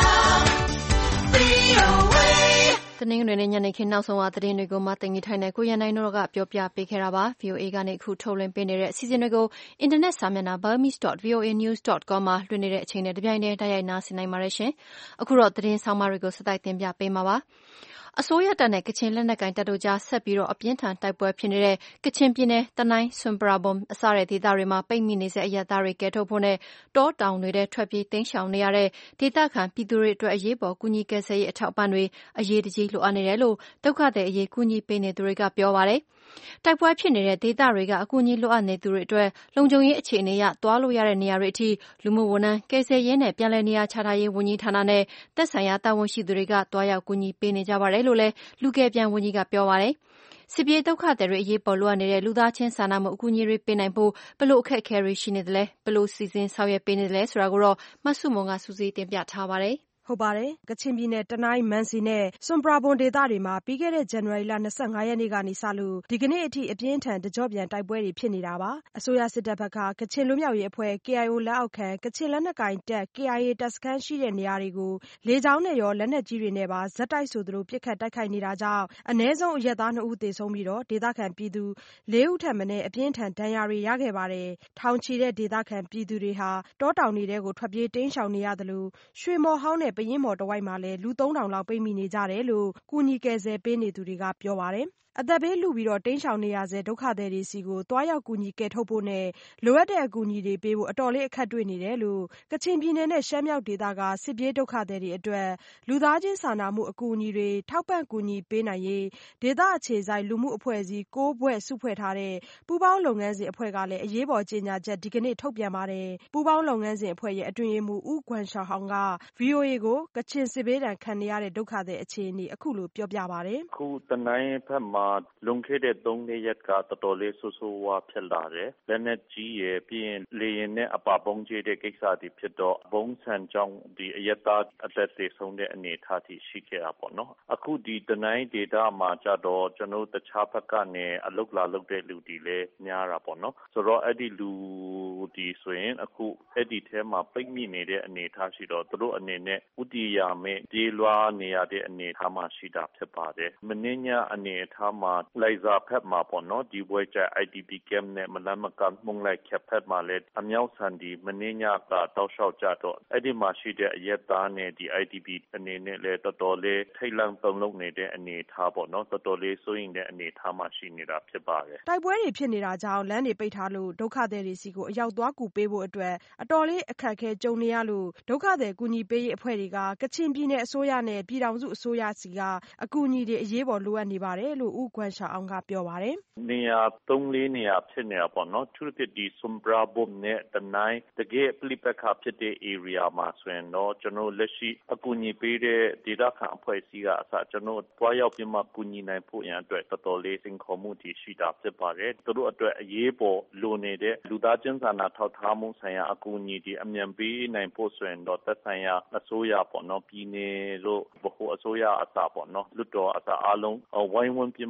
VOA တနင်္ဂနွေနေ့ညနေခင်းနောက်ဆုံးသတင်းတွေကိုမှတင်ပြထိုင်တဲ့ကိုရန်နိုင်တို့ကပြောပြပေးခဲ့တာပါ VOA ကနေအခုထုတ်လွှင့်ပေးနေတဲ့အစီအစဉ်တွေကိုအင်တာနက်စာမျက်နှာ burmese.voanews.com မှာလွှင့်နေတဲ့အချိန်နဲ့တပြိုင်တည်းတိုက်ရိုက်နားဆင်နိုင်ပါတယ်ရှင်အခုတော့သတင်းဆောင်မတွေကိုစတိုက်တင်ပြပေးမှာပါအစိုးရတပ်နဲ့ကချင်လက်နက်ကိုင်တပ်တို့ကြားဆက်ပြီးအပြင်းထန်တိုက်ပွဲဖြစ်နေတဲ့ကချင်ပြည်နယ်တနိုင်းဆွမ်ပရာဘွမ်အစတဲ့ဒေသတွေမှာပိတ်မိနေစေအရပ်သားတွေကယ်ထုတ်ဖို့နဲ့တောတောင်တွေထဲထွက်ပြေးတိမ်းရှောင်နေရတဲ့ဒေသခံပြည်သူတွေအတွက်အရေးပေါ်ကူညီကယ်ဆယ်ရေးအထောက်အပံ့တွေအရေးတကြီးလိုအပ်နေတယ်လို့ဒုက္ခသည်အရေးကူညီပေးနေသူတွေကပြောပါတယ်တိုက်ပွဲဖြစ်နေတဲ့ဒေသတွေကအကူအညီလိုအပ်နေသူတွေအတွက်လုံခြုံရေးအခြေအနေအရသွားလို့ရတဲ့နေရာတွေအထိလူမှုဝန်ထမ်းကယ်ဆယ်ရေးနဲ့ပြန်လည်နေရာချထားရေးဝန်ကြီးဌာနနဲ့သက်ဆိုင်ရာတာဝန်ရှိသူတွေကတွားရောက်ကူညီပေးနေကြပါတယ်လို့လည်းလူကယ်ပြန်ဝန်ကြီးကပြောပါတယ်စစ်ပြေးဒုက္ခသည်တွေအရေးပေါ်လိုအပ်နေတဲ့လူသားချင်းစာနာမှုအကူအညီတွေပေးနိုင်ဖို့ဘယ်လိုအခက်အခဲတွေရှိနေသလဲဘယ်လိုစီစဉ်ဆောင်ရွက်ပေးနေသလဲဆိုတာကိုတော့မဆုမွန်ကစူးစီးတင်ပြထားပါတယ်ဟုတ်ပါတယ်ကချင်ပြည်နယ်တနိုင်းမန်စီနဲ့ဆွမ်ပရာဘွန်ဒေသတွေမှာပြီးခဲ့တဲ့ဇန်နဝါရီလ25ရက်နေ့ကနေစလို့ဒီကနေ့အထိအပြင်းထန်တကြော့ပြန်တိုက်ပွဲတွေဖြစ်နေတာပါအစိုးရစစ်တပ်ဘက်ကကချင်လွတ်မြောက်ရေးအဖွဲ့ KIO လက်အောက်ခံကချင်လက်နက်ကိုင်တပ် KIA တပ်စခန်းရှိတဲ့နေရာတွေကိုလေကြောင်းနဲ့ရောလက်နက်ကြီးတွေနဲ့ပါဇက်တိုက်ဆိုသလိုပစ်ခတ်တိုက်ခိုက်နေတာကြောင့်အ ਨੇ ဆုံးအရပ်သား2ဦးသေဆုံးပြီးဒေသခံပြည်သူ4ဦးထက်မနည်းအပြင်းထန်ဒဏ်ရာတွေရခဲ့ပါတယ်ထောင်ချီတဲ့ဒေသခံပြည်သူတွေဟာတောတောင်တွေကိုထွက်ပြေးတိမ်းရှောင်နေရသလိုရွှေမော်ဟောင်းနဲ့ပယင်းမော်တဝိုက်မှာလည်းလူ 3,000 လောက်ပိတ်မိနေကြတယ်လို့ကူညီကယ်ဆယ်ပေးနေသူတွေကပြောပါတယ်အသက်ဘေးလုပြီးတိမ်းရှောင်နေရဆဲဒုက္ခသည်တွေစီကိုသွားရောက်ကူညီကယ်ထုတ်ဖို့နဲ့လိုအပ်တဲ့အကူအညီတွေပေးဖို့အတော်လေးအခက်တွေ့နေတယ်လို့ကချင်ပြည်နယ်နဲ့ရှမ်းမြောက်ဒေသကစစ်ပြေးဒုက္ခသည်တွေအတွက်လူသားချင်းစာနာမှုအကူအညီတွေထောက်ပံ့ကူညီပေးနိုင်ရေးဒေသအခြေစိုက်လူမှုအဖွဲ့အစည်း6ဖွဲ့စုဖွဲ့ထားတဲ့ပူးပေါင်းလုပ်ငန်းစဉ်အဖွဲ့ကလည်းအရေးပေါ်ကြေညာချက်ဒီကနေ့ထုတ်ပြန်ပါတယ်ပူးပေါင်းလုပ်ငန်းစဉ်အဖွဲ့ရဲ့အတွင်းရေးမှူးဦးဂွမ်ရှောင်ဟောင်က VOA ကိုကချင်စစ်ဘေးဒဏ်ခံနေရတဲ့ဒုက္ခသည်အခြေအနေအခုလိုပြောပြပါတယ်အခုတနိုင်းဘက်မှာလွန်ခဲ့တဲ့3-4ရက်ကတော်တော်လေးဆိုးဆိုးဝါးဖြစ်လာတယ်လက်နက်ကြီးရယ်ပြီးရင်လေရင်နဲ့အပါပုံးကျတဲ့ကိစ္စတွေဖြစ်တော့ဘုံဆန်ကြောင့်ဒီအရက်သားအသက်သေဆုံးတဲ့အနေအထားထိရှိခဲ့တာပေါ့နော်အခုဒီတနိုင်းဒေတာမှာကြတော့ကျွန်တော်တခြားဘက်ကနေအလုတ်လာလုတ်တဲ့လူတွေလည်းများတာပေါ့နော်ဆိုတော့အဲ့ဒီလူဒီဆိုရင်အခုအဲ့ဒီထဲမှာပိတ်မိနေတဲ့အနေအထားရှိတော့သူတို့အနေနဲ့ဥတီယာမဲ့ပြေးလွှားနေရတဲ့အနေအထားမှာရှိတာဖြစ်ပါတယ်မင်းညအနေအထားမှာလိုက်စာဖက်မှာပေါ့နော်ဒီဘွဲကျ IDP camp နဲ့မလန်းမကမုံလိုက်ခက်ဖက်မှာလည်းအမြောက်ဆန်ဒီမင်းညကတောက်လျှောက်ကြတော့အဲ့ဒီမှာရှိတဲ့အရက်သားနဲ့ဒီ IDP အနေနဲ့လည်းတော်တော်လေးထိတ်လန့်တုန်လှုပ်နေတဲ့အနေအထားပေါ့နော်တော်တော်လေးစိုးရိမ်တဲ့အနေအထားမှာရှိနေတာဖြစ်ပါတယ်တိုက်ပွဲတွေဖြစ်နေတာကြောင့်လမ်းတွေပိတ်ထားလို့ဒုက္ခသည်တွေစီကိုအရောက်သွားကူပေးဖို့အတွက်အတော်လေးအခက်အခဲကြုံနေရလို့ဒုက္ခသည်ကူညီပေးရေးအဖွဲ့တွေကကချင်ပြည်နယ်အစိုးရနဲ့ပြည်ထောင်စုအစိုးရစီကအကူအညီတွေအရေးပေါ်လိုအပ်နေပါတယ်လို့ဦးဂွမ်ရှောင်အောင်ကပြောပါတယ်နေရာ3-4နေရာဖြစ်နေတာပေါ့နော်သူတို့ဒီဆွမ်ပရာဘုံနဲ့တနိုင်းတကယ်ပလိပခါဖြစ်တဲ့ area မှာဆိုရင်တော့ကျွန်တော်လက်ရှိအကူအညီပေးတဲ့ဒေသခံအဖွဲ့အစည်းကအစကျွန်တော်တွားရောက်ပြီးမှကူညီနိုင်ဖို့ရန်အတွက်တော်တော်လေးစင်ခေါ်မှုတည်ရှိတာဖြစ်ပါတယ်သူတို့အတွက်အရေးပေါ်လိုနေတဲ့လူသားချင်းစာနာထောက်ထားမှုဆိုင်ရာအကူအညီတွေအမြန်ပေးနိုင်ဖို့ဆိုရင်တော့သက်ဆိုင်ရာအစိုးရပေါ့နော်ပြည်နယ်လို့ဘဟုအစိုးရအစပေါ့နော်လွတ်တော်အစအားလုံးဝိုင်းဝန်းပြီး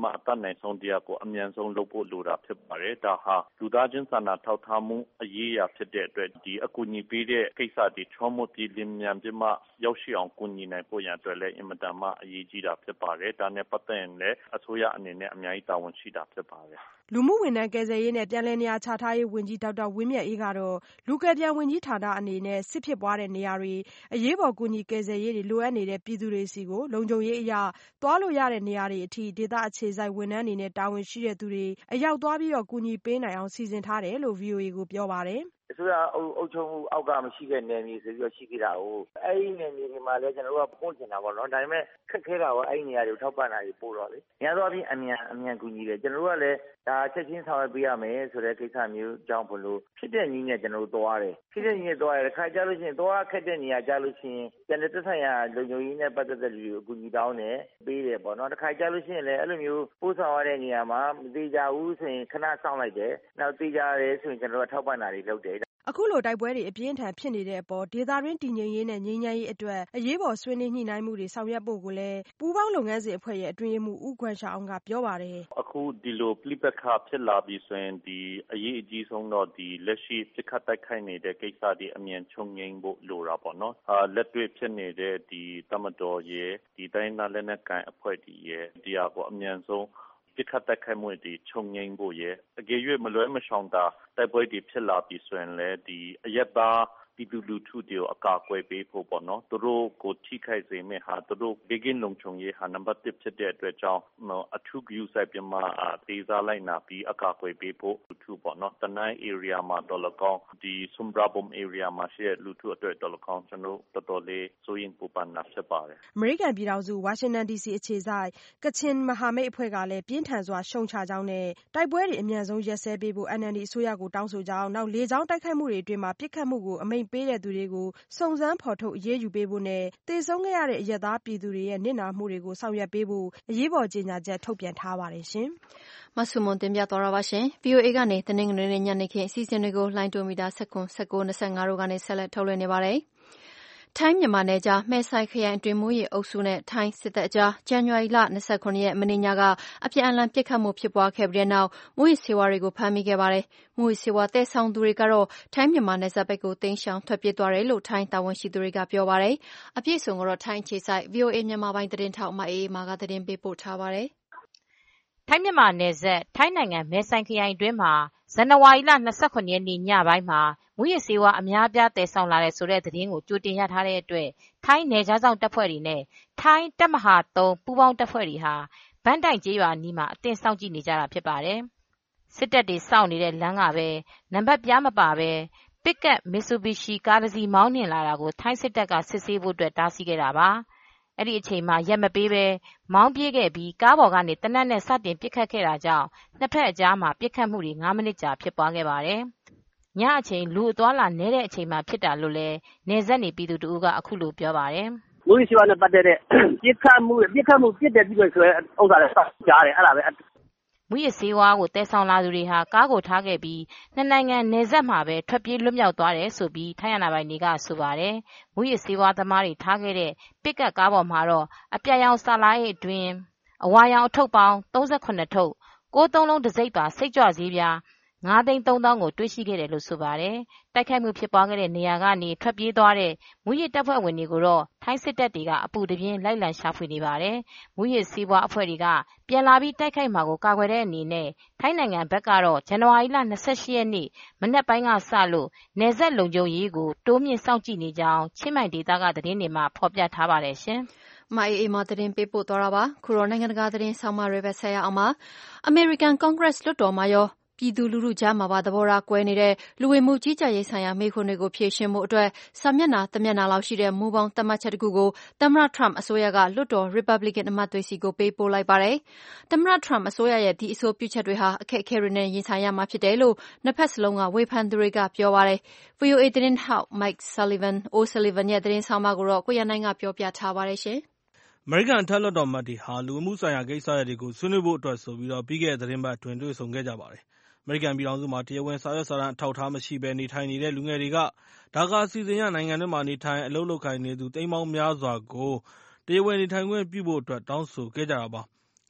မှအတတ်နိုင်ဆုံးတရားကိုအမြန်ဆုံးလုပ်ဖို့လိုတာဖြစ်ပါတယ်။ဒါဟာလူသားချင်းစာနာထောက်ထားမှုအရေးအရာဖြစ်တဲ့အတွက်ဒီအကူအညီပေးတဲ့ကိစ္စတွေချောမွပြေလင်းမြန်ပြီးမှရောက်ရှိအောင်ကူညီနိုင်ဖို့ရန်အတွက်လည်းအင်မတန်မှအရေးကြီးတာဖြစ်ပါတယ်။ဒါနဲ့ပတ်သက်ရင်လည်းအစိုးရအနေနဲ့အများကြီးတာဝန်ရှိတာဖြစ်ပါတယ်။လူမှုဝန်ထမ်းကယ်ဆယ်ရေးနဲ့ပြန်လည်နေရာချထားရေးဝန်ကြီးဒေါက်တာဝင်းမြတ်အေးကတော့လူကယ်ပြန်ဝန်ကြီးဌာနအနေနဲ့စစ်ဖြစ်ပွားတဲ့နေရာတွေအရေးပေါ်ကူညီကယ်ဆယ်ရေးတွေလိုအပ်နေတဲ့ပြည်သူတွေစီကိုလုံခြုံရေးအရသွားလို့ရတဲ့နေရာတွေအထိဒေသအခြေစိုက်ဝန်ထမ်းတွေနဲ့တာဝန်ရှိတဲ့သူတွေအရောက်သွားပြီးတော့ကူညီပေးနိုင်အောင်စီစဉ်ထားတယ်လို့ VOA ကိုပြောပါတယ်။အစိုးရအုပ်ချုပ်မှုအောက်ကမရှိတဲ့နယ်မြေဆိုပြီးတော့ရှိခဲ့တာကိုအဲ့ဒီနယ်မြေတွေမှာလည်းကျွန်တော်တို့ကပို့ချင်တာပေါ့နော်ဒါပေမဲ့ခက်ခဲတာပေါ့အဲ့ဒီနေရာတွေကိုထောက်ပံ့တာတွေပို့တော့လေ။များသောအားဖြင့်အမြန်ကူညီတယ်ကျွန်တော်တို့ကလည်းဒါချက်ချင်းဆောင်ရွက်ပေးရမယ်ဆိုတဲ့ကိစ္စမျိုးကြောင့်ဘလို့ဖြစ်တဲ့နည်းနဲ့ကျွန်တော်တို့သွားတယ်။ဖြစ်တဲ့နည်းနဲ့သွားရတယ်ခါကြလို့ရှိရင်သွားခက်တဲ့နေရာကြလို့ရှိရင်ကျွန်တော်သက်ဆိုင်ရာလုံခြုံရေးနဲ့ပတ်သက်တဲ့လူတွေကိုအကူအညီတောင်းတယ်ပေးတယ်ပေါ့နော်။တစ်ခါကြလို့ရှိရင်လည်းအဲ့လိုမျိုးပို့ဆောင်ရတဲ့နေရာမှာမသေးကြဘူးဆိုရင်ခဏစောင့်လိုက်တယ်။နောက်သေးကြတယ်ဆိုရင်ကျွန်တော်တို့ထောက်ပံ့တာတွေလုပ်တယ်အခုလိုတိုက်ပွဲတွေအပြင်းထန်ဖြစ်နေတဲ့အပေါ်ဒေသတွင်းတည်ငြိမ်ရေးနဲ့ငြိမ်းချမ်းရေးအတွက်အရေးပေါ်ဆွေးနွေးညှိနှိုင်းမှုတွေဆောင်ရွက်ဖို့ကိုလည်းပူးပေါင်းလုပ်ငန်းစဉ်အဖွဲ့ရဲ့အတွင်းရေးမှူးဦးခွန်ရှာအောင်ကပြောပါတယ်။အခုဒီလိုပြိပက္ခဖြစ်လာပြီးဆိုရင်ဒီအရေးအကြီးဆုံးတော့ဒီလက်ရှိပြစ်ခတ်တိုက်ခိုက်နေတဲ့ကိစ္စတွေအမြန်ချုပ်ငြိမ်းဖို့လိုတာပေါ့နော်။လက်တွေ့ဖြစ်နေတဲ့ဒီတမတော်ရဲ့ဒီတိုင်းသားလက်နက်ကိုင်အဖွဲ့တွေရဲ့ဒီဟာကိုအမြန်ဆုံးပြစ်ခတ်တိုက်ခိုက်မှုတွေချုပ်ငြိမ်းဖို့ရဲ့အကယ်၍မလွဲမရှောင်တာတိုက်ပွဲတွေဖြစ်လာပြီးဆိုရင်လည်းဒီအရက်သားပြည်သူလူထုတွေကိုအကာအကွယ်ပေးဖို့ပေါ့နော်သူတို့ကိုထိခိုက်စေမဲ့ဟာသူတို့ဘေးကင်းလုံခြုံရေးဟာနံပါတ်1ဖြစ်တဲ့အတွက်ကြောင့်အထူးဂရုစိုက်ပြီးမှဒေသလိုက်နာပြီးအကာအကွယ်ပေးဖို့လူထုပေါ့နော်တနိုင်း area မှာတော်လကောင်းဒီဆွမ်ဘရာဘုံ area မှာရှိတဲ့လူထုအတွက်တော်လကောင်းကျွန်တော်တော်တော်လေးစိုးရင်ပူပန်တာဖြစ်ပါတယ်အမေရိကန်ပြည်ထောင်စုဝါရှင်တန် DC အခြေစိုက်ကချင်မဟာမိတ်အဖွဲ့ကလည်းပြင်းထန်စွာရှုံချကြောင်းနဲ့တိုက်ပွဲတွေအမြန်ဆုံးရပ်စဲပေးဖို့ NLD အစိုးရကိုတောင်းဆိုကြောင်းနောက်လေကြောင်းတိုက်ခိုက်မှုတွေအတွင်းမှာပြစ်ခတ်မှုကိုအမိန့်ပေးတဲ့သူတွေကိုစုံစမ်းဖော်ထုတ်အရေးယူပေးဖို့နဲ့သေဆုံးခဲ့ရတဲ့အရပ်သားပြည်သူတွေရဲ့နစ်နာမှုတွေကိုဆောင်ရွက်ပေးဖို့အရေးပေါ်ကြေညာချက်ထုတ်ပြန်ထားပါတယ်ရှင်။မဆုမွန်တင်ပြသွားတာပါရှင်။ VOA ကနေတနင်္ဂနွေနေ့ညနေခင်းအစီအစဉ်တွေကိုလိုင်းတိုမီတာ19 19 25တို့ကနေဆက်လက်ထုတ်လွှင့်နေပါတယ်။ထိုင်းမြန်မာနယ်ကြားမဲဆိုင်ခရိုင်အတွင်းမူးယစ်အုပ်စုနဲ့ထိုင်းစစ်တပ်အကြားဇန်နဝါရီလ29ရက်မနေ့ညကအပြန်အလှန်ပစ်ခတ်မှုဖြစ်ပွားခဲ့ပြီးတဲ့နောက်မူးယစ်ဆေးဝါးတွေကိုဖမ်းမိခဲ့ပါတယ်။မူးယစ်ဆေးဝါးသယ်ဆောင်သူတွေကတော့ထိုင်းမြန်မာနယ်စပ်ဘက်ကိုတိမ်းရှောင်ထွက်ပြေးသွားတယ်လို့ထိုင်းတာဝန်ရှိသူတွေကပြောပါတယ်။အပြည့်အစုံကိုတော့ထိုင်းအခြေစိုက် VOA မြန်မာပိုင်းသတင်းထောက်မအေးမာကသတင်းပေးပို့ထားပါတယ်။ထိုင်းမြန်မာနယ်စပ်ထိုင်းနိုင်ငံမဲဆိုင်ခရိုင်အတွင်းမှာဇန်နဝါရီလ29ရက်နေ့ညပိုင်းမှာမူးယစ်ဆေးဝါးအများအပြားသယ်ဆောင်လာတဲ့ဆိုတဲ့သတင်းကိုကြိုတင်ရထားတဲ့အတွက်ထိုင်းနယ်ခြားစောင့်တပ်ဖွဲ့တွေနဲ့ထိုင်းတပ်မဟာ3ပူးပေါင်းတပ်ဖွဲ့တွေဟာဗန်းတိုင်ကျေးရွာနီးမှာအသင့်စောင့်ကြည့်နေကြတာဖြစ်ပါတယ်။စစ်တပ်တွေစောင့်နေတဲ့လမ်းကပဲနံပါတ်ပြားမပါပဲပစ်ကပ်မစ်ဆူဘီရှီကားတစ်စီးမောင်းနှင်လာတာကိုထိုင်းစစ်တပ်ကစစ်ဆေးဖို့တားဆီးခဲ့တာပါ။အဲ့ဒီအချိန်မှာရက်မပေးပဲမောင်းပြေးခဲ့ပြီးကားပေါ်ကနေတနက်နဲ့စတင်ပစ်ခတ်ခဲ့တာကြောင့်နှစ်ဖက်အကြားမှာပစ်ခတ်မှုတွေ9မိနစ်ကြာဖြစ်ပွားခဲ့ပါတယ်။ညအချိန်လူအသွားလာနေတဲ့အချိန်မှာဖြစ်တာလို့လည်းနေဆက်နေပြည်သူတို့ကအခုလိုပြောပါတယ်။မူးယစ်ဆေးဝါးနဲ့ပတ်သက်တဲ့ပစ်ခတ်မှုပြစ်တယ်ပြီးတော့ဆိုရဲဥစ္စာလည်းကြားတယ်အဲ့ဒါပဲမူးယစ်ဆေးဝါးကိုတည်ဆောင်လာသူတွေဟာကားကိုထားခဲ့ပြီးနှစ်နိုင်ငံနယ်စပ်မှာပဲထွက်ပြေးလွတ်မြောက်သွားတယ်ဆိုပြီးထိုင်းအာဏာပိုင်တွေကဆိုပါတယ်။မူးယစ်ဆေးဝါးသမားတွေထားခဲ့တဲ့ပစ်ကပ်ကားပေါ်မှာတော့အပြာရောင်စာလားရဲ့အတွင်းအဝါရောင်အထုပ်ပေါင်း38ထုပ်93လုံးတစ်စိပ်ပါစိတ်ကြွဆေးပြား9,300,000ကိုတွေ့ရှိခဲ့တယ်လို့ဆိုပါတယ်။တိုက်ခိုက်မှုဖြစ်ပွားခဲ့တဲ့နေရာကနေထွက်ပြေးသွားတဲ့မူးယစ်တပ်ဖွဲ့ဝင်တွေကိုတော့ထိုင်းစစ်တပ်တွေကအပူတပြင်းလိုက်လံရှာဖွေနေပါတယ်။မူးယစ်ဆေးဝါးအဖွဲ့တွေကပြန်လာပြီးတိုက်ခိုက်မှာကိုကာကွယ်တဲ့အနေနဲ့ထိုင်းနိုင်ငံဘက်ကတော့ဇန်နဝါရီလ28ရက်နေ့မနက်ပိုင်းကစလို့နယ်စပ်လုံခြုံရေးကိုတိုးမြင့်စောင့်ကြည့်နေကြောင်းချင်းမိုင်ဒေသကသတင်းတွေမှာဖော်ပြထားပါတယ်ရှင်။မအေးမာသတင်းပေးပို့သွားတာပါ။ခုတော့နိုင်ငံတကာသတင်းဆောင်မတွေပဲဆက်ရအောင်ပါ။ American Congress လွှတ်တော်မှာရောပြည်သူလူထုကြားမှာပါသဘောထားကွဲနေတဲ့လူဝင်မှုကြီးကြပ်ရေးဆိုင်ရာမေးခွန်းတွေကိုဖြေရှင်းဖို့အတွက်စာမျက်နှာတစ်မျက်နှာလောက်ရှိတဲ့မူပေါင်းသတ်မှတ်ချက်တစ်ခုကိုသမ္မတ Trump အစိုးရကလွှတ်တော် Republican အမတ်တွေဆီကိုပေးပို့လိုက်ပါတယ်။သမ္မတ Trump အစိုးရရဲ့ဒီအဆိုပြုချက်တွေဟာအခက်အခဲတွေနဲ့ရင်ဆိုင်ရမှာဖြစ်တယ်လို့နှစ်ဖက်စလုံးကဝေဖန်သူတွေကပြောပါတယ်။ VOA သတင်းထောက် Mike O'Sullivan ရဲ့သတင်းဆောင်မကိုတော့ကိုရနိုင်ကပြောပြထားပါတယ်ရှင်။အမေရိကန်အထက်လွှတ်တော်အမတ်တွေဟာလူဝင်မှုဆိုင်ရာကိစ္စရပ်တွေကိုဆွေးနွေးဖို့အတွက်ဆိုပြီးပြီးခဲ့တဲ့သတင်းပတ်အတွင်းတွေ့ဆုံခဲ့ကြပါတယ်။အမေရိကန်ပြည်ထောင်စုမှာတရားဝင်စာရွက်စာတမ်းအထောက်အထားမရှိဘဲနေထိုင်နေတဲ့လူငယ်တွေကဒါကာအစီအစဉ်အရနိုင်ငံတွင်းမှာနေထိုင်အလုပ်လုပ်ကိုင်နေသူသိန်းပေါင်းများစွာကိုတရားဝင်နေထိုင်ခွင့်ပြုဖို့အတွက်တောင်းဆိုခဲ့ကြတာပါ။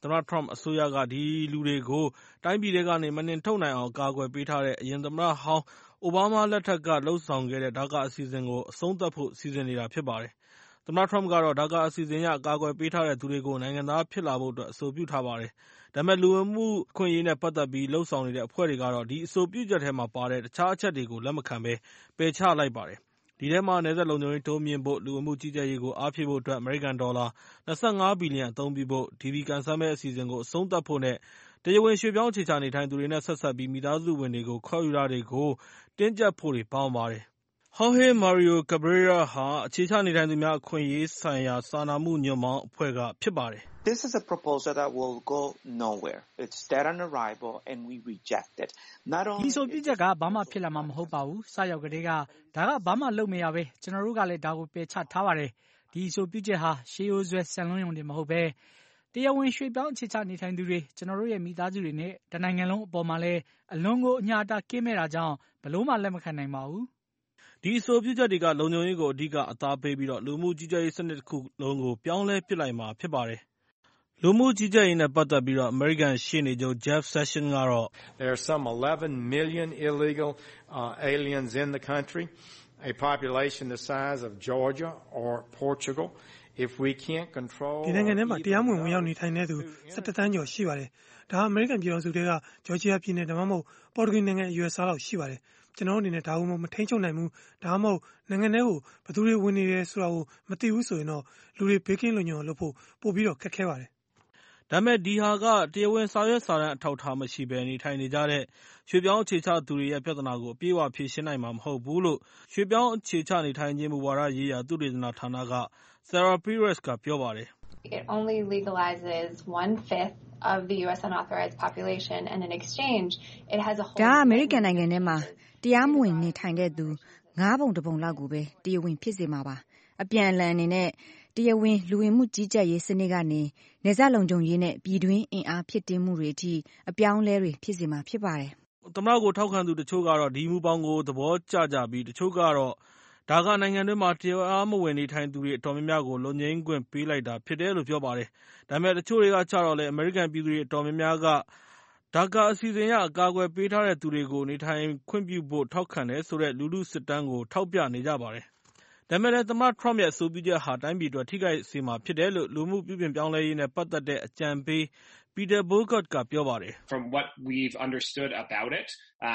သမ္မတ Trump အစိုးရကဒီလူတွေကိုတိုင်းပြည်ထဲကနေမနှင်ထုတ်နိုင်အောင်ကာကွယ်ပေးထားတဲ့အရင်သမ္မတဟောင်းအိုဘားမားလက်ထက်ကလှုပ်ဆောင်ခဲ့တဲ့ဒါကာအစီအစဉ်ကိုအဆုံးသတ်ဖို့စီစဉ်နေတာဖြစ်ပါတယ်။သမ္မတ Trump ကတော့ဒါကာအစီအစဉ်အရကာကွယ်ပေးထားတဲ့သူတွေကိုနိုင်ငံသားဖြစ်လာဖို့အတွက်အဆိုပြုထားပါတယ်။ဒါပေမဲ့လူဝင်မှုအခွင့်အရေးနဲ့ပတ်သက်ပြီးလှုပ်ဆောင်နေတဲ့အဖွဲ့တွေကတော့ဒီအဆိုပြုချက်ထဲမှာပါတဲ့တခြားအချက်တွေကိုလက်မခံဘဲပယ်ချလိုက်ပါတယ်။ဒီထဲမှာနယ်စပ်လုံခြုံရေးတိုးမြှင့်ဖို့လူဝင်မှုကြီးကြပ်ရေးကိုအားဖြည့်ဖို့အတွက်အမေရိကန်ဒေါ်လာ25 ဘီလီယံအသုံးပြုဖို့ DV ကံစမ်းမဲအစီအစဉ်ကိုအဆုံးသတ်ဖို့နဲ့တရားဝင်ရွှေ့ပြောင်းအခြေချနေထိုင်သူတွေနဲ့ဆက်စပ်ပြီးမိသားစုဝင်တွေကိုခေါ်ယူတာတွေကိုတင်းကျပ်ဖို့တွေပါဝင်ပါတယ်။ Jorge Mario Cabrera ဟာအခြေချနေထိုင်သူများအခွင့်အရေးဆိုင်ရာစာနာမှုညွှန့်ပေါင်းအဖွဲ့ကဖြစ်ပါတယ်။ This is a proposal that will go nowhere. It's dead on arrival and we reject it. Not only ဒီဆိုပြချက်ကဘာမှဖြစ်လာမှာမဟုတ်ပါဘူး။စရောက်ကတည်းကဒါကဘာမှလုပ်မရပဲကျွန်တော်တို့ကလည်းဒါကိုပယ်ချထားပါတယ်။ဒီဆိုပြချက်ဟာရှေးရိုးဆွဲဆန်လွန်းရုံတွေမဟုတ်ပဲတရားဝင်ရွှေ့ပြောင်းအခြေချနေထိုင်သူတွေကျွန်တော်တို့ရဲ့မိသားစုတွေနဲ့တနိုင်ငံလုံးအပေါ်မှာလည်းအလွန်ကိုအညာတာကင်းမဲ့တာကြောင့်ဘလို့မှလက်မခံနိုင်ပါဘူး။ဒီအဆိုပြုချက်တွေကလုံခြုံရေးကိုအဓိကအသားပေးပြီးလူမှုကြီးကြပ်ရေးစနစ်တစ်ခုလုံးကိုပြောင်းလဲပစ်လိုက်မှာဖြစ်ပါတယ်။လူမှုကြီးကြပ်ရေးနဲ့ပတ်သက်ပြီးအမေရိကန်ရှေ့နေချုပ် Jeff Sessions ကတော့ There are some 11 million illegal aliens in the country, a population the size of Georgia or Portugal. If we can't control ဒီနိုင်ငံထဲမှာတရားမဝင်ဝင်ရောက်နေထိုင်တဲ့သူ17 သန်းကျော်ရှိပါတယ်။ဒါအမေရိကန်ပြည်ထောင်စုတွေကဂျော်ဂျီယာပြည်နယ်ဒါမှမဟုတ်ပေါ်တူဂီနိုင်ငံအရွယ်အစားလောက်ရှိပါတယ်။ကျွန်တော်အနေနဲ့ဒါကိုမထိန်းချုပ်နိုင်ဘူး။ဒါမှမဟုတ်နိုင်ငံထဲကိုဘယ်သူတွေဝင်နေတယ်ဆိုတာကိုမသိဘူးဆိုရင်တော့လူတွေဘေးကင်းလုံခြုံအောင်လုပ်ဖို့ပို့ပြီးတော့ခက်ခဲပါတယ်။ဒါပေမဲ့ဒီဟာကတရားဝင်စာရွက်စာတမ်းအထောက်အထားမရှိဘဲနေထိုင်နေကြတဲ့ရွှေ့ပြောင်းအခြေချသူတွေရဲ့ပြဿနာကိုအပြည့်အဝဖြေရှင်းနိုင်မှာမဟုတ်ဘူးလို့ရွှေ့ပြောင်းအခြေချနေထိုင်ခြင်းမူဝါဒရေးရာသုတေသနဌာနက Sarah Perez ကပြောပါတယ်။ It only legalizes 1/5 of the US unauthorized population and in exchange it has a whole ဒါအမေရိကန်နိုင်ငံထဲမှာတရားမဝင်နေထိုင်တဲ့သူ9 ပုံတစ်ပုံလောက်ကိုပဲတရားဝင်ဖြစ်စေမှာပါအပြန်အလှန်အနေနဲ့တရားဝင်လူဝင်မှုကြီးကြပ်ရေးစနစ်ကနေနယ်စပ်လုံခြုံရေးနဲ့ပြည်တွင်းအင်အားဖြစ်တင်းမှုတွေအထိအပြောင်းလဲတွေဖြစ်စေမှာဖြစ်ပါတယ်။သမ္မတကိုထောက်ခံသူတချို့ကတော့ဒီမူပေါင်းကိုသဘောကျကြပြီးတချို့ကတော့ဒါကနိုင်ငံတွင်းမှာတရားမဝင်နေထိုင်သူတွေအတော်များများကိုလွတ်ငြိမ်းခွင့်ပေးလိုက်တာဖြစ်တယ်လို့ပြောပါတယ်။ဒါပေမဲ့တချို့တွေကကြတော့လည်းအမေရိကန်ပြည်သူတွေအတော်များများကဒါကာအစီအစဉ်အရအကာအကွယ်ပေးထားတဲ့သူတွေကိုနေထိုင်ခွင့်ပြုဖို့ထောက်ခံတယ်ဆိုတဲ့လူထုစစ်တမ်းကိုထောက်ပြနေကြပါတယ်။ဒါပေမဲ့လည်းသမ္မတ Trump ရဲ့အဆိုပြုချက်ဟာတိုင်းပြည်အတွက်ထိခိုက်စေမှာဖြစ်တယ်လို့လူမှုပြုပြင်ပြောင်းလဲရေးနဲ့ပတ်သက်တဲ့အကြံပေး Peter Bogart ကပြောပါတယ်။ From what we've understood about it,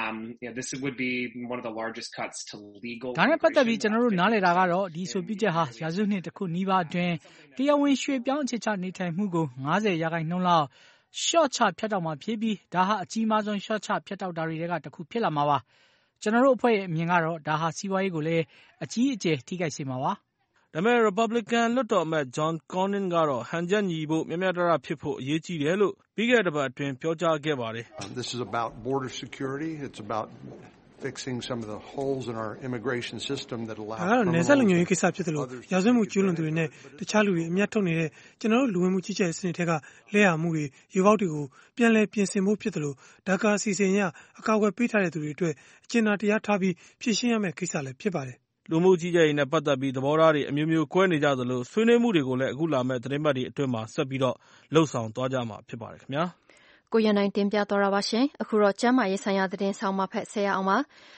this would be one of the largest cuts to legal. ဒါနဲ့ပတ်သက်ပြီးကျွန်တော်တို့နားလည်တာကတော့ဒီဆိုပြချက်ဟာရာစုနှစ်တစ်ခုနီးပါးအတွင်းတရားဝင်ရွှေ့ပြောင်းအခြေချနေထိုင်မှုကို50% လောက်ရှော့ချဖြတ်တောက်မှာဖြစ်ပြီးဒါဟာအကြီးမားဆုံးရှော့ချဖြတ်တောက်တာတွေကတစ်ခုဖြစ်လာမှာပါကျွန်တော်တို့အဖွဲ့ရဲ့အမြင်ကတော့ဒါဟာစီးပွားရေးကိုလည်းအကြီးအကျယ်ထိခိုက်စေမှာပါဒါပေမဲ့ Republican လွှတ်တော်အမတ် John Cornyn ကတော့ဟန်ချက်ညီဖို့မျှမျှတတဖြစ်ဖို့အရေးကြီးတယ်လို့ပြီးခဲ့တဲ့ပတ်အတွင်းပြောကြားခဲ့ပါတယ်။ This is about border security. It's about fixing some of the holes in our immigration system that allow ဒါကတော့နယ်စပ်လုံခြုံရေးကိစ္စဖြစ်တယ်လို့ရာဇဝတ်မှုကျူးလွန်သူတွေနဲ့တခြားလူတွေအမြတ်ထုတ်နေတဲ့ကျွန်တော်တို့လူဝင်မှုကြီးကြပ်ရေးစနစ်တွေကလက်ရမှုတွေရေပေါက်တွေကိုပြန်လည်ပြင်ဆင်ဖို့ဖြစ်တယ်လို့ဒါကာအစီအစဉ်အရအကာအကွယ်ပေးထားတဲ့သူတွေအတွက်အကျဉ်းတရားထားပြီးဖြည့်ရှင်းရမယ့်ကိစ္စလည်းဖြစ်ပါတယ်လူမှုကြီးကြပ်ရေးနဲ့ပတ်သက်ပြီးသဘောထားတွေအမျိုးမျိုးကွဲနေကြသလိုဆွေးနွေးမှုတွေကိုလည်းအခုလာမယ့်သတင်းပတ်တွေအတွင်းမှာဆက်ပြီးတော့လှုပ်ဆောင်သွားကြမှာဖြစ်ပါတယ်ခင်ဗျာကိုရနိုင်တင်ပြသွားတာပါရှင်အခုတော့ကျန်းမာရေးဆိုင်ရာသတင်းဆောင်မဖက်ဆက်ရအောင်ပါ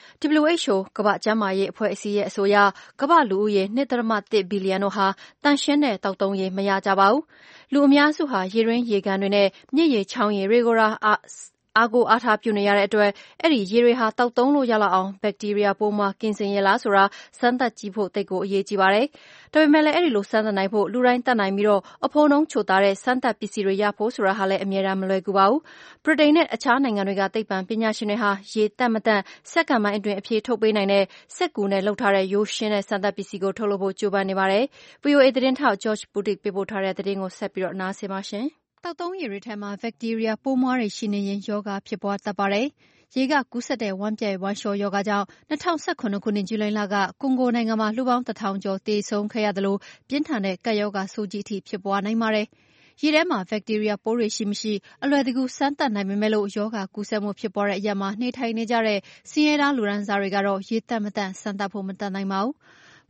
WHO ကမ္ဘာ့ကျန်းမာရေးအဖွဲ့အစည်းရဲ့အဆိုအရကမ္ဘာလူဦးရေ 2.1 ဘီလီယံတို့ဟာတန်ရှင်းတဲ့တောက်သုံးရေမရကြပါဘူးလူအများစုဟာရေရင်းရေကန်တွေနဲ့မြစ်ရေချောင်းရေတွေကိုအားကိုအားထားပြုနေရတဲ့အတွက်အဲ့ဒီရေတွေဟာတောက်သုံးလို့ရလောက်အောင်ဘက်တီးရီးယားပိုးမွှားကင်းစင်ရလားဆိုတာစမ်းသပ်ကြည့်ဖို့တိတ်ကိုအရေးကြီးပါတယ်။ဒါပေမဲ့လည်းအဲ့ဒီလိုစမ်းသပ်နိုင်ဖို့လူတိုင်းတတ်နိုင်ပြီးတော့အဖုံနှုံးချိုသားတဲ့စမ်းသပ်ပစ္စည်းတွေရဖို့ဆိုတာဟာလည်းအများအားမလွယ်ကူပါဘူး။ဗြိတိန်နဲ့အခြားနိုင်ငံတွေကသိပ္ပံပညာရှင်တွေဟာရေတက်မတက်စက္ကန့်ပိုင်းအတွင်းအဖြေထုတ်ပေးနိုင်တဲ့စက်ကူနဲ့လှုပ်ထားတဲ့ရိုးရှင်းတဲ့စမ်းသပ်ပစ္စည်းကိုထုတ်လုပ်ဖို့ကြိုးပမ်းနေပါတယ်။ VOA သတင်းထောက် George Butik ပေးပို့ထားတဲ့သတင်းကိုဆက်ပြီးတော့နားဆင်ပါရှင်။တောက်သုံးရေတွေထဲမှာဘက်တီးရီးယားပိုးမွှားတွေရှိနေရင်ရောဂါဖြစ်ပွားတတ်ပါတယ်။ရေကကူးစက်တဲ့ဝမ်းပျက်ဝမ်းလျှောရောဂါကြောင့်2019ခုနှစ်ဇူလိုင်လကကွန်ဂိုနိုင်ငံမှာလူပေါင်း1000ကျော်သေဆုံးခဲ့ရသလိုပြင်းထန်တဲ့ကပ်ရောဂါဆိုးကြီးအထိဖြစ်ပွားနိုင်ပါတယ်။ရေထဲမှာဘက်တီးရီးယားပိုးတွေရှိမရှိအလွယ်တကူစမ်းသပ်နိုင်ပေမဲ့လို့ရောဂါကူးစက်မှုဖြစ်ပေါ်တဲ့အရက်မှာနေထိုင်နေကြတဲ့ဆင်းရဲသားလူဒန်းစားတွေကတော့ရေတက်မတက်စမ်းသပ်ဖို့မတတ်နိုင်ပါဘူး။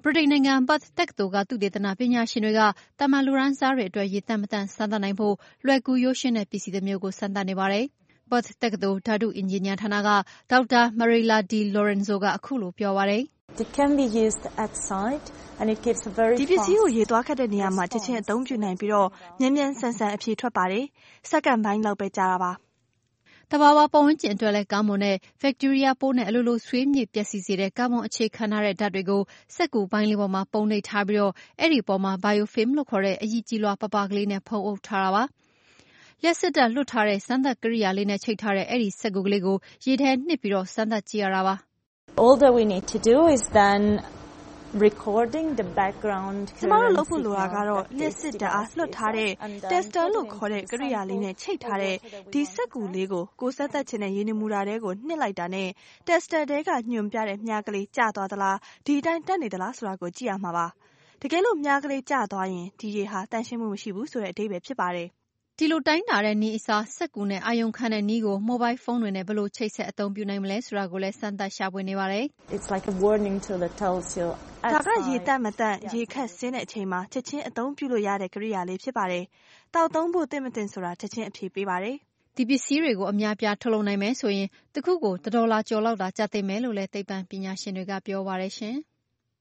ဗြိတိန်နိုင်ငံဘတ်တက္ကသိုလ်ကသုတေသနပညာရှင်တွေကတာမန်လူရန်စားတွေအတွက်ရေတန့်မတန့်စမ်းသပ်နိုင်ဖို့လွယ်ကူရိုးရှင်းတဲ့ပစ္စည်းတစ်မျိုးကိုစမ်းသပ်နေပါတယ်။ ဘတ်တက္ကသိုလ်ဓာတုအင်ဂျင်နီယာဌာနကဒေါက်တာ Marilla Di Lorenzo ကအခုလိုပြောပါတယ်။ It can be used at site and it gives a very ဒီပစ္စည်းကိုရေသွားခတ်တဲ့နေရာမှာချက်ချင်းအသုံးပြုနိုင်ပြီးတော့မြန်မြန်ဆန်ဆန်အဖြေထွက်ပါတယ်။စက္ကန့်ပိုင်းလောက်ပဲကြာတာပါ။တဘာဝပတ်ဝန်းကျင်အတွက်လည်းကောင်းမွန်တဲ့ဘက်တီးရီးယားပိုးနဲ့အလိုလိုဆွေးမြေ့ပျက်စီးစေတဲ့ကာဗွန်အခြေခံထားတဲ့ဓာတ်တွေကိုစက္ကူပိုင်းလေးပေါ်မှာပုံနှိပ်ထားပြီးတော့အဲ့ဒီပေါ်မှာ biofilm လို့ခေါ်တဲ့အရည်ကြည်လွှာပပကလေးနဲ့ဖုံးအုပ်ထားတာပါ။လျှက်စစ်တပ်လွတ်ထားတဲ့စမ်းသပ်ကိရိယာလေးနဲ့ချိတ်ထားတဲ့အဲ့ဒီစက္ကူကလေးကိုရေထဲနှစ်ပြီးတော့စမ်းသပ်ကြည့်ရတာပါ။ All that we need to do is then recording the background ကျမတို့လုပ်ဖို့လိုတာကတော့လျှက်စစ်တပ်အားလွှတ်ထားတဲ့ tester လို့ခေါ်တဲ့ကိရိယာလေးနဲ့ချိတ်ထားတဲ့ဒီစက္ကူလေးကိုစမ်းသပ်ခြင်းနဲ့ရေနမူနာတွေကိုနှစ်လိုက်တာနဲ့ tester တဲကညွှန်ပြတဲ့မြားကလေးကျသွားသလားဒီအတိုင်းတက်နေသလားဆိုတာကိုကြည့်ရမှာပါတကယ်လို့မြားကလေးကျသွားရင်ဒီရေဟာတန့်ရှင်းမှုမရှိဘူးဆိုတဲ့အဓိပ္ပာယ်ဖြစ်ပါတယ်ဒီလိုတိုင်းတာတဲ့နည်းအစားစက္ကူနဲ့အာယုံခံတဲ့နည်းကိုမိုဘိုင်းဖုန်းတွေနဲ့ဘယ်လိုချိတ်ဆက်အသုံးပြုနိုင်မလဲဆိုတာကိုလည်းစမ်းသပ်ရှာဖွေနေပါတယ်။ It's like a warning tool that tells you ဒါကရေတန့်မတန့်ရေခတ်ဆင်းတဲ့အချိန်မှာချက်ချင်းအသုံးပြုလို့ရတဲ့ကိရိယာလေးဖြစ်ပါတယ်။တောက်သုံးဖို့သင့်မသင့်ဆိုတာချက်ချင်းအဖြေပေးပါတယ်။ဒီပစ္စည်းတွေကိုအများပြားထုတ်လုပ်နိုင်မယ်ဆိုရင်တစ်ခုကို$1ကျော်လောက်သာကျသင့်မယ်လို့လည်းသိပ္ပံပညာရှင်တွေကပြောပါတယ်ရှင်။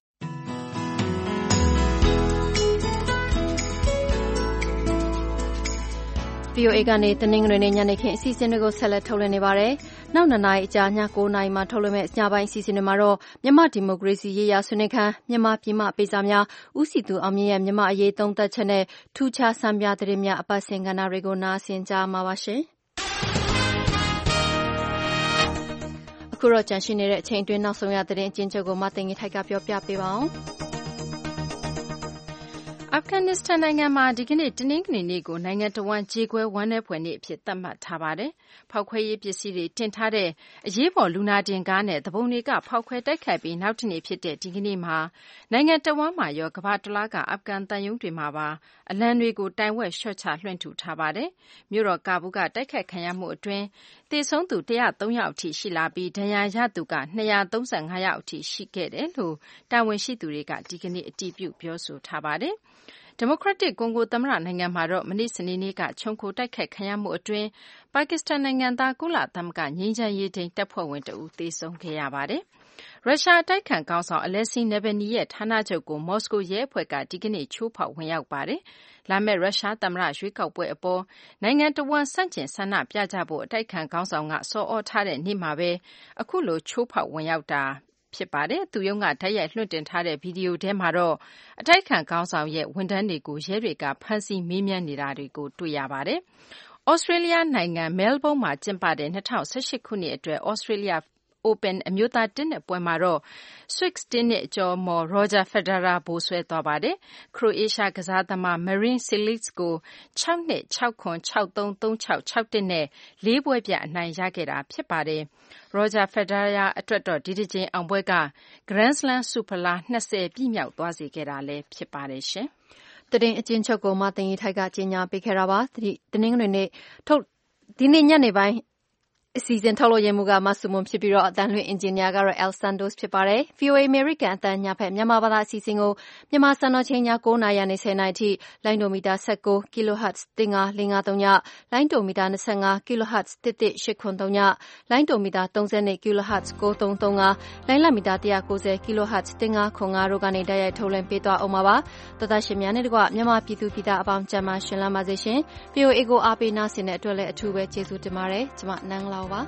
VOA ကနေတနင်္ဂနွေနေ့ညနေခင်းအစီအစဉ်တွေကိုဆက်လက်ထုတ်လွှင့်နေပါတယ်။နောက်2နာရီအကြာည9နာရီမှာထုတ်လွှင့်မယ့်ညပိုင်းအစီအစဉ်တွေမှာတော့မြန်မာဒီမိုကရေစီရေးရာဆွေးနွေးခန်းမြန်မာပြည်မပေးစာများဦးစီသူအောင်မြင့်ရဲ့မြန်မာအရေးသုံးသပ်ချက်နဲ့ထူးခြားစံပြသတင်းများအပတ်စဉ်ကဏ္ဍတွေကိုနားဆင်ကြမှာပါရှင်။အခုတော့ကြန့်ရှိနေတဲ့အချိန်အတွင်းနောက်ဆုံးရသတင်းအကျဉ်းချုပ်ကိုမသိင်္ဂီထိုက်ကပြောပြပေးပါအောင်။အာဖဂန်နစ္စတန်နိုင်ငံမှာဒီကနေ့တနင်္ဂနွေနေ့ကိုနိုင်ငံတဝန်းကြေကွဲဝမ်းနည်းဖွယ်နေ့အဖြစ်သတ်မှတ်ထားပါတယ်။ဖောက်ခွဲရေးပစ္စည်းတွေတင်ထားတဲ့အရေးပေါ်လူနာတင်ကားနဲ့သူပုန်တွေကဖောက်ခွဲတိုက်ခိုက်ပြီးနောက်တနေ့ဖြစ်တဲ့ဒီကနေ့မှာနိုင်ငံတဝန်းမှာရောကမ္ဘာတလားကအာဖဂန်တန်ယုံတွေမှာပါအလံတွေကိုတိုင်ဝက်လျှော့ချလွှင့်ထူထားပါတယ်။မြို့တော်ကာဘူးကတိုက်ခိုက်ခံရမှုအတွင်းသေဆုံးသူ103ယောက်အထိရှိလာပြီးဒဏ်ရာရသူက235ယောက်အထိရှိခဲ့တယ်လို့တာဝန်ရှိသူတွေကဒီကနေ့အတည်ပြုပြောဆိုထားပါတယ်။ဒီမိုကရက်တစ်ကွန်ဂိုသမ္မတနိုင်ငံမှာတော့မနေ့စနေနေ့ကခြုံခိုတိုက်ခိုက်ခံရမှုအတွင်းပါကစ္စတန်နိုင်ငံသားကုလသမဂ္ဂငြိမ်းချမ်းရေးထိန်းတပ်ဖွဲ့ဝင်တဦးသေဆုံးခဲ့ရပါတယ်။ရုရှားအတိုက်အခံခေါင်းဆောင် Alexei Navalny ရဲ့ဌာနချုပ်ကိုမော်စကိုရဲအဖွဲ့ကဒီကနေ့ချိုးဖောက်ဝင်ရောက်ပါတယ်။လာမယ့်ရုရှားသမ္မတရွေးကောက်ပွဲအပေါ်နိုင်ငံတဝန်းဆန့်ကျင်ဆန္ဒပြကြဖို့အတိုက်အခံခေါင်းဆောင်ကဆော်ဩထားတဲ့နေ့မှာပဲအခုလိုချိုးဖောက်ဝင်ရောက်တာဖြစ်ပါတယ်။သူရုံးကတိုက်ရိုက်လွှင့်တင်ထားတဲ့ဗီဒီယိုထဲမှာတော့အတိုက်အခံခေါင်းဆောင်ရဲ့ဝန်ထမ်းတွေကိုရဲတွေကဖမ်းဆီးမေးမြန်းနေတာတွေကိုတွေ့ရပါတယ်။ဩစတြေးလျနိုင်ငံမဲလ်ဘုန်းမှာကျင်းပတဲ့2018ခုနှစ်အတွက်ဩစတြေးလျOpen အမျိုးသားတင်းနစ်ပွဲမှာတော့ Swiss တင်းနစ်အကျော်မော် Roger Federer ဗိုလ်စွဲသွားပါတယ်။ခရိုအေးရှားကစားသမား Marin Cilic ကို 6-2, 6-7, 6-3, 3-6, 6-1 နဲ့4ပွဲပြတ်အနိုင်ရခဲ့တာဖြစ်ပါတယ်။ Roger Federer အတွက်တော့ဒီတစ်ကြိမ်အောင်ပွဲက Grand Slam ဆုဖလား20ပြည့်မြောက်သွားစေခဲ့တာလည်းဖြစ်ပါတယ်ရှင်။သတင်းအကျဉ်းချုပ်ကိုမသိင်္ဂီထိုက်ကကြေညာပေးခဲ့တာပါ။တနင်္ဂနွေနေ့ဒီနေ့ညနေပိုင်းအစီအစဉ်ထုတ်လို့ရမှုကမဆုမွန်ဖြစ်ပြီးတော့အတန်လွှင့်အင်ဂျင်နီယာကတော့ El Santos ဖြစ်ပါတယ်။ VOA American အတန်ညဖက်မြန်မာဘာသာအစီအစဉ်ကိုမြန်မာစံတော်ချိန်ည9:00နာရီနဲ့10:00နာရီထိလိုင်းဒိုမီတာ19 kHz 15553ညလိုင်းဒိုမီတာ25 kHz 11883ညလိုင်းဒိုမီတာ32 kHz 9335လိုင်းလမီတာ190 kHz 1505တို့ကနေတိုက်ရိုက်ထုတ်လွှင့်ပေးသွားအောင်ပါ။သောသားရှင်များနဲ့တကွမြန်မာပြည်သူပြည်သားအပေါင်းကျန်းမာရှင်လန်းပါစေရှင်။ VOA ကိုအားပေးနားဆင်တဲ့အတွက်လည်းအထူးပဲကျေးဇူးတင်ပါတယ်။ကျွန်မနန်းလာပါ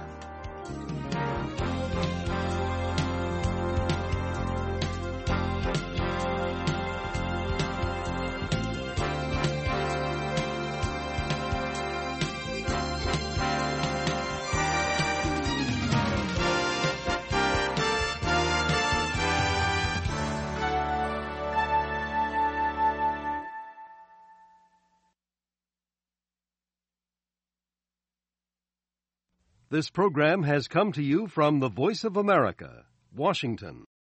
This program has come to you from the Voice of America, Washington.